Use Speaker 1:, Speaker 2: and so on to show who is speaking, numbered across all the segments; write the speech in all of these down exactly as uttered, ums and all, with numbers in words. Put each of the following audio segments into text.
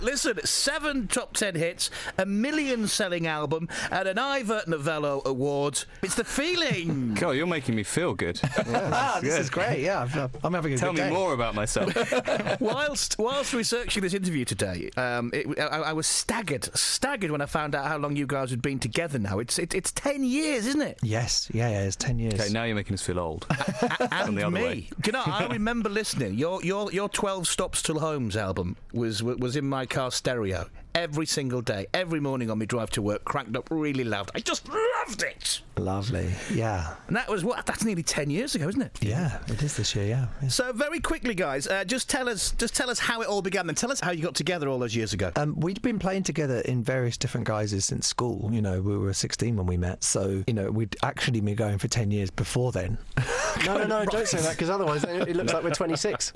Speaker 1: Listen, seven top ten hits, a million-selling album, and an Ivor Novello Award. It's The Feeling.
Speaker 2: God, you're making me feel good.
Speaker 3: Yeah, ah, this
Speaker 2: good.
Speaker 3: is great. Yeah, I'm having a
Speaker 2: Tell
Speaker 3: good day.
Speaker 2: me more about myself.
Speaker 1: whilst whilst researching this interview today, um, it, I, I was staggered, staggered when I found out how long you guys had been together now. It's it, it's ten years, isn't it?
Speaker 3: Yes, yeah, yeah, it's ten years.
Speaker 2: Okay, now you're making us feel old.
Speaker 1: And
Speaker 2: the other
Speaker 1: me.
Speaker 2: way.
Speaker 1: Do you know, I remember listening. Your your your twelve Stops Till Homes album was was in my car stereo every single day, every morning on my drive to work, cranked up really loud. I just loved it.
Speaker 3: Lovely, yeah.
Speaker 1: And that was what? That's nearly ten years ago, isn't it?
Speaker 3: Yeah, it is this year. Yeah. yeah.
Speaker 1: So very quickly, guys, uh, just tell us, just tell us how it all began. Then tell us how you got together all those years ago.
Speaker 3: Um, we'd been playing together in various different guises since school. You know, we were sixteen when we met, so you know we'd actually been going for ten years before then.
Speaker 4: No, no, no! Don't say that, because otherwise it looks like we're twenty-six.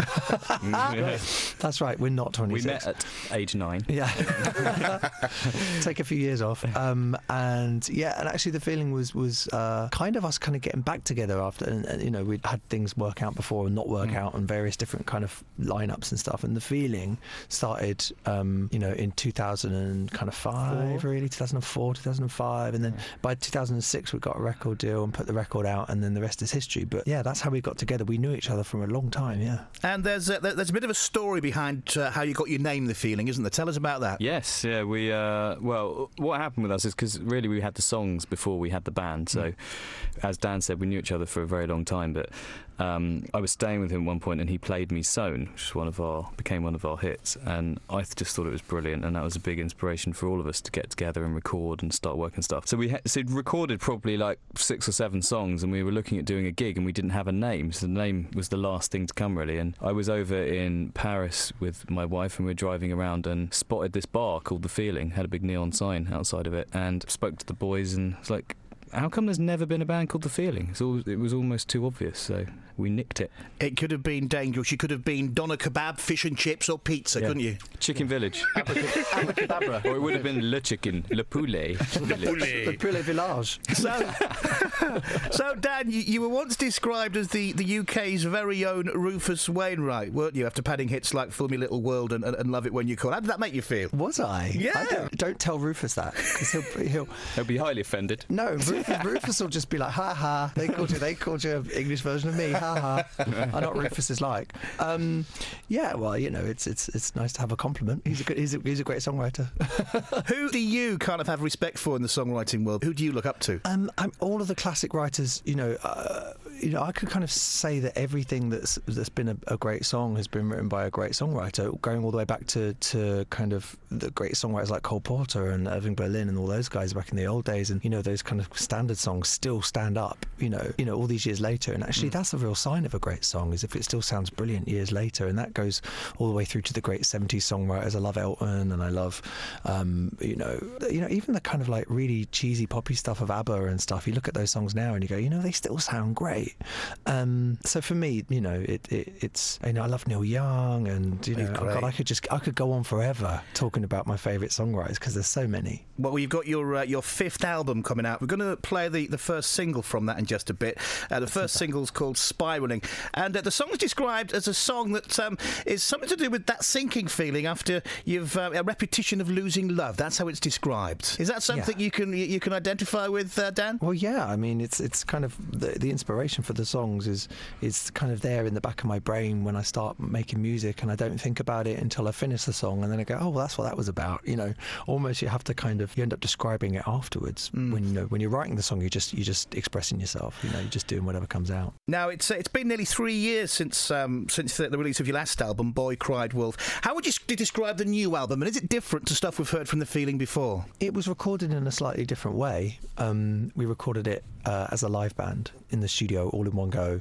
Speaker 3: That's right. We're not twenty-six.
Speaker 2: We met at age nine.
Speaker 3: Yeah. Take a few years off. Um, and yeah, and actually the feeling was was uh, kind of us kind of getting back together after, and, and you know we'd had things work out before and not work mm. out, and various different kind of lineups and stuff. And the feeling started, um, you know, in two thousand five, Four. really two thousand four, two thousand five, and then yeah. by two thousand six we got a record deal and put the record out, and then the rest is history. But yeah, that's how we got together. We knew each other from a long time. Yeah.
Speaker 1: And there's a, there's a bit of a story behind uh, how you got your name, The Feeling, isn't there? Tell us about that.
Speaker 2: Yes, yeah, we, uh, well, what happened with us is because really we had the songs before we had the band, so mm. as Dan said, we knew each other for a very long time, but um, I was staying with him at one point and he played me Sown, which is one of our, became one of our hits, and I just thought it was brilliant, and that was a big inspiration for all of us to get together and record and start working stuff. So we ha- so recorded probably like six or seven songs, and we were looking at doing a gig and we didn't have a name, so the name was the last thing to come really. And I was over in Paris with my wife and we were driving around and spotted this bar called The Feeling, had a big neon sign outside of it, and spoke to the boys and was like, how come there's never been a band called The Feeling? It's all, it was almost too obvious, so we nicked it.
Speaker 1: It could have been dangerous. You could have been doner kebab, fish and chips, or pizza, yeah. couldn't you?
Speaker 2: Chicken Village.
Speaker 4: Abracadabra.
Speaker 2: Or it would have been Le Chicken, Le Poulet.
Speaker 1: Le Poulet.
Speaker 3: Le Poulet Village.
Speaker 1: So, so Dan, you, you were once described as the, the U K's very own Rufus Wainwright, weren't you, after padding hits like Fill Me Little World and, and, and Love It When You Call? How did that make you feel?
Speaker 3: Was I?
Speaker 1: Yeah.
Speaker 3: I don't, don't tell Rufus that, because he'll, he'll...
Speaker 2: He'll be highly offended.
Speaker 3: No, Rufus, Rufus will just be like, ha ha, they called you, they called you an English version of me, ha ha. I know what Rufus is like. Um, yeah, well, you know, it's it's it's nice to have a compliment. He's a good, he's a, he's a great songwriter.
Speaker 1: Who do you kind of have respect for in the songwriting world? Who do you look up to?
Speaker 3: Um, I'm, all of the classic writers, you know, uh, you know, I could kind of say that everything that's that's been a, a great song has been written by a great songwriter, going all the way back to, to kind of the great songwriters like Cole Porter and Irving Berlin and all those guys back in the old days. And, you know, those kind of standard songs still stand up, you know, you know, all these years later. And actually, mm. that's a real sign of a great song, is if it still sounds brilliant years later. And that goes all the way through to the great seventies songwriters. I love Elton, and I love, um, you know, you know, even the kind of like really cheesy poppy stuff of ABBA and stuff. You look at those songs now and you go, you know, they still sound great. Um, so for me, you know, it, it it's, you know, I love Neil Young, and you know, oh God, I could just I could go on forever talking about my favourite songwriters, because there's so many.
Speaker 1: Well, you've got your uh, your fifth album coming out. We're going to play the, the first single from that in just a bit. Uh, the first single's called Spiralling, and uh, the song's described as a song that um, is something to do with that sinking feeling after you've uh, a repetition of losing love. That's how it's described. Is that something yeah. you can you can identify with, uh, Dan?
Speaker 3: Well, yeah. I mean, it's it's kind of the, the inspiration for the songs is is kind of there in the back of my brain when I start making music, and I don't think about it until I finish the song, and then I go, oh, well, that's what that was about. You know, almost you have to kind of you end up describing it afterwards. Mm. When you know when you're writing the song, you just you just expressing yourself. You know, you're just doing whatever comes out.
Speaker 1: Now it's it's been nearly three years since um, since the, the release of your last album, Boy Cried Wolf. How would you describe the new album, and is it different to stuff we've heard from The Feeling before?
Speaker 3: It was recorded in a slightly different way. Um, we recorded it uh, as a live band in the studio, all in one go,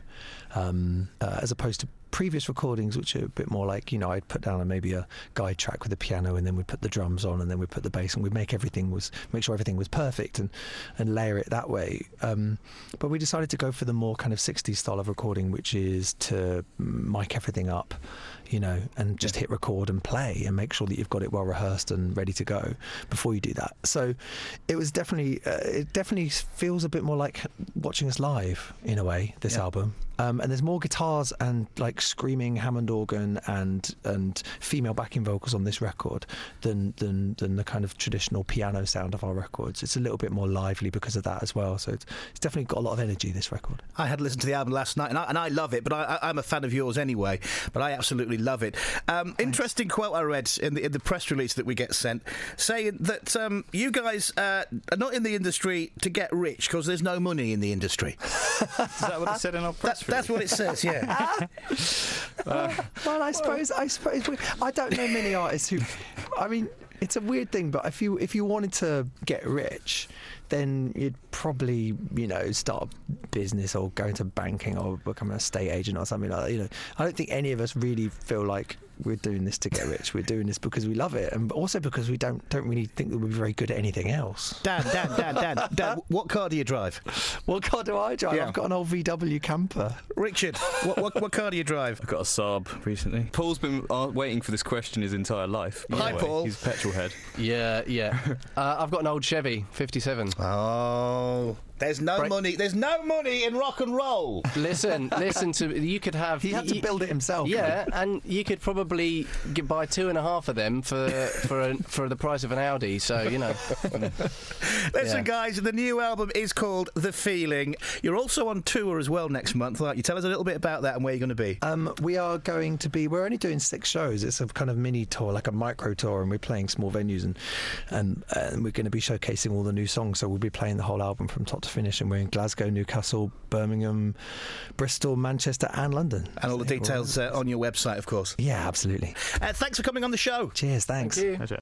Speaker 3: um, uh, as opposed to previous recordings, which are a bit more like, you know, I'd put down a, maybe a guide track with the piano, and then we'd put the drums on, and then we'd put the bass, and we'd make everything was make sure everything was perfect, and and layer it that way. Um, but we decided to go for the more kind of sixties style of recording, which is to mic everything up, you know, and just hit record and play and make sure that you've got it well rehearsed and ready to go before you do that. So it was definitely, uh, it definitely feels a bit more like watching us live in a way, this
Speaker 1: yeah.
Speaker 3: album. Um, and there's more guitars and like screaming Hammond organ and and female backing vocals on this record than than than the kind of traditional piano sound of our records. It's a little bit more lively because of that as well. So it's, it's definitely got a lot of energy, this record.
Speaker 1: I had listened to the album last night, and I, and I love it, but I, I, I'm a fan of yours anyway, but I absolutely love it. Um, interesting quote I read in the, in the press release that we get sent, saying that um, you guys uh, are not in the industry to get rich because there's no money in the industry.
Speaker 2: Is that what it said in our press
Speaker 1: That, that's what it says, yeah.
Speaker 3: uh, well, I suppose, I suppose, we, I don't know many artists who, I mean, it's a weird thing, but if you if you wanted to get rich, then you'd probably, you know, start a business or go into banking or become an estate agent or something like that. You know, I don't think any of us really feel like we're doing this to get rich. We're doing this because we love it, and also because we don't don't really think that we're very good at anything else.
Speaker 1: Dan, Dan, Dan, Dan, Dan, what car do you drive?
Speaker 3: What car do I drive?
Speaker 1: Yeah.
Speaker 3: I've got an old V W camper.
Speaker 1: Richard, what, what, what car do you drive?
Speaker 2: I got a Saab recently. Paul's been uh, waiting for this question his entire life.
Speaker 1: Hi,
Speaker 2: Anyway,
Speaker 1: Paul.
Speaker 2: He's a petrol head.
Speaker 4: Yeah, yeah. uh, I've got an old Chevy fifty-seven.
Speaker 1: Oh, there's no
Speaker 4: Break-
Speaker 1: money. There's no money in rock and roll.
Speaker 4: Listen, listen to you could have.
Speaker 3: He had to
Speaker 4: you-
Speaker 3: build it himself.
Speaker 4: Yeah, and you could probably get, buy two and a half of them for for a, for the price of an Audi. So you know.
Speaker 1: Listen,
Speaker 4: Yeah.
Speaker 1: guys, the new album is called The Feeling. You're also on tour as well next month, aren't you? Tell us a little bit about that and where you're going to be.
Speaker 3: Um, we are going to be. We're only doing six shows. It's a kind of mini tour, like a micro tour, and we're playing small venues, and and, and we're going to be showcasing all the new songs. So we'll be playing the whole album from top to finish, and we're in Glasgow, Newcastle, Birmingham, Bristol, Manchester, and London.
Speaker 1: And all the
Speaker 3: So,
Speaker 1: details uh, on your website, of course.
Speaker 3: Yeah, absolutely.
Speaker 1: Uh, thanks for coming on the show.
Speaker 3: Cheers. Thanks.
Speaker 4: Thank you.